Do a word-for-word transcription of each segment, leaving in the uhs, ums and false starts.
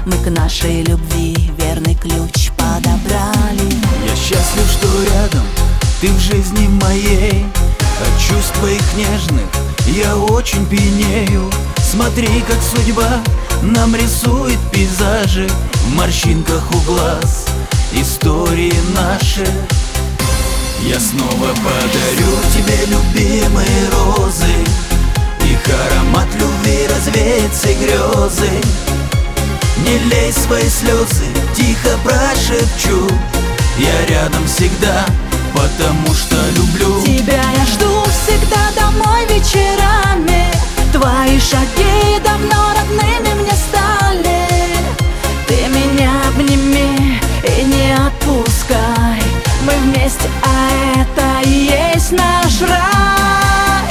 Мы к нашей любви верный ключ подобрали. Я счастлив, что рядом ты в жизни моей. От чувств твоих нежных я очень пьянею. Смотри, как судьба нам рисует пейзажи в морщинках у глаз, истории наши. Я снова подарю тебе любимые розы, их аромат любви развеет все грезы. Не лей свои слезы, тихо прошепчу, я рядом всегда, потому что люблю. Тебя я жду всегда домой вечерами. Твои шаги давно родными мне стали. Ты меня обними и не отпускай. Мы вместе, а это и есть наш рай.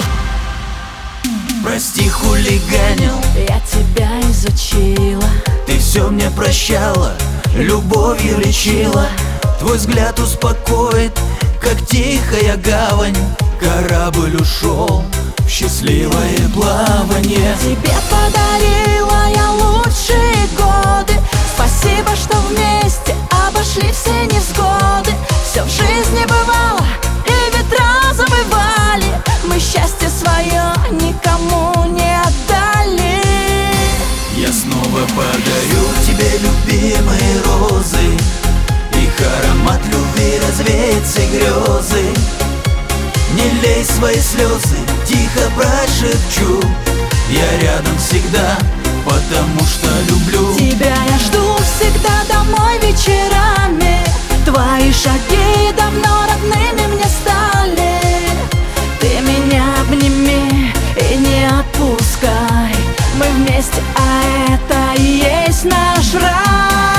Прости, хулиганил, я тебя изучила. ты все мне прощала, любовью лечила. Твой взгляд успокоит, как тихая гавань. Корабль ушел в счастливое плавание. Тебе подарила я лучшие годы. Спасибо, что вместе обошли все невзгоды. Все в жизни бывало, и ветра завывали. Мы счастье свое никому не отдали. Я снова подарю тебе любимые розы, их аромат любви развеет все грезы. Не лей свои слезы, тихо прошепчу, я рядом всегда, потому что люблю. Тебя я жду всегда домой вечерами. Твои шаги давно родными мне стали. Ты меня обними и не отпускай. Мы вместе, а это и есть наш рай.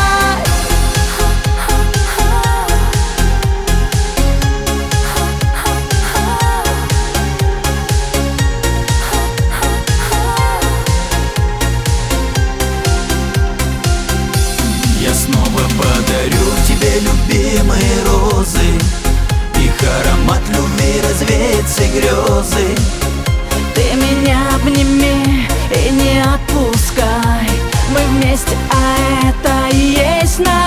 Я снова подарю тебе любимые розы, их аромат любви развеет все грезы. Ты меня обними и не отпускай. Мы вместе, а это и есть наш